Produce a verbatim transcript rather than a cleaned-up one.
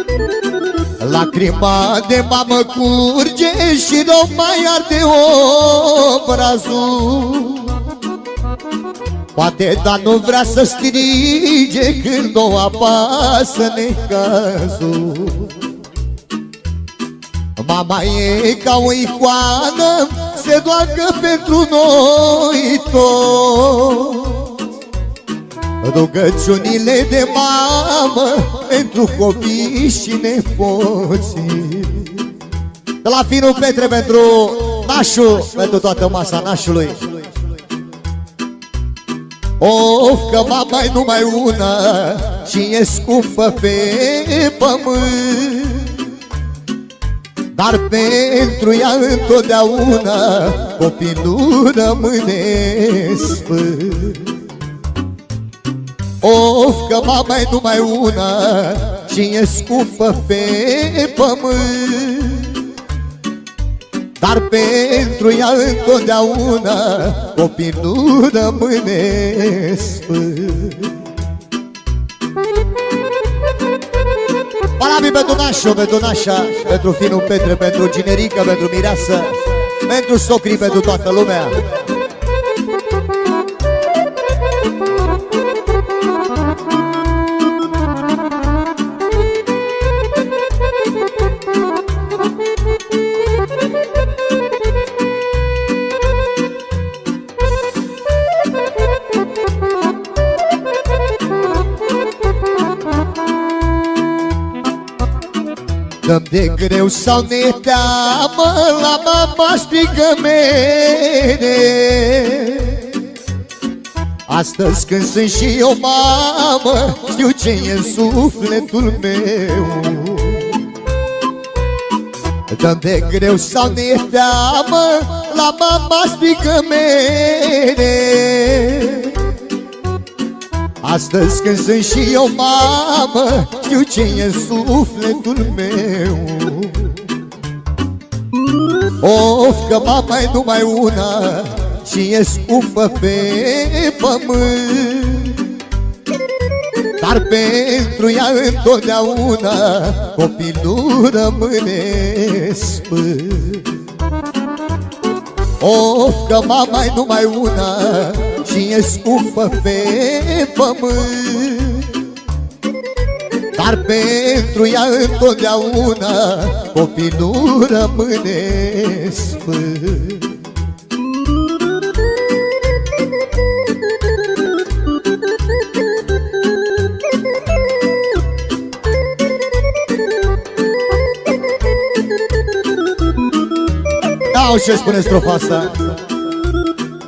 Lacrima de mamă curge și nu mai arde obrazul. Poate, dar nu vrea să strige când o apasă necazul. Mama e ca o icoană, se doarcă pentru noi toți. Rugăciunile de mamă pentru copii și nepoții. De la Finu Petre pentru nașul, pentru toată masa nașului. Of, că mama e numai una și e scumpă pe pământ, dar pentru ea întotdeauna copii nu rămâne sfânt. Of, că mama e numai una și e scumpă pe pământ, dar pentru ea întotdeauna copii nu rămâne sfânt. Parabii pentru nașo, pentru nașa, pentru Finu Petre, pentru Ginerică, pentru Mireasă, pentru socrii, pentru toată lumea. Dăm de greu sau ne teamă, la mama strigă mere. Astăzi când sunt și eu mamă, știu ce e în sufletul meu. Dăm de greu sau ne teamă, la mama strigă mere. Astăzi când sunt și eu mamă, știu ce e în sufletul meu. Of, că mama e numai una și e scumpă pe pământ, dar pentru ea întotdeauna copilul rămâne sfânt. Of, că mama e numai una și e scumpă pe pământ, dar pentru ea întotdeauna copilul rămâne sfânt. Au ce spune strofa asta.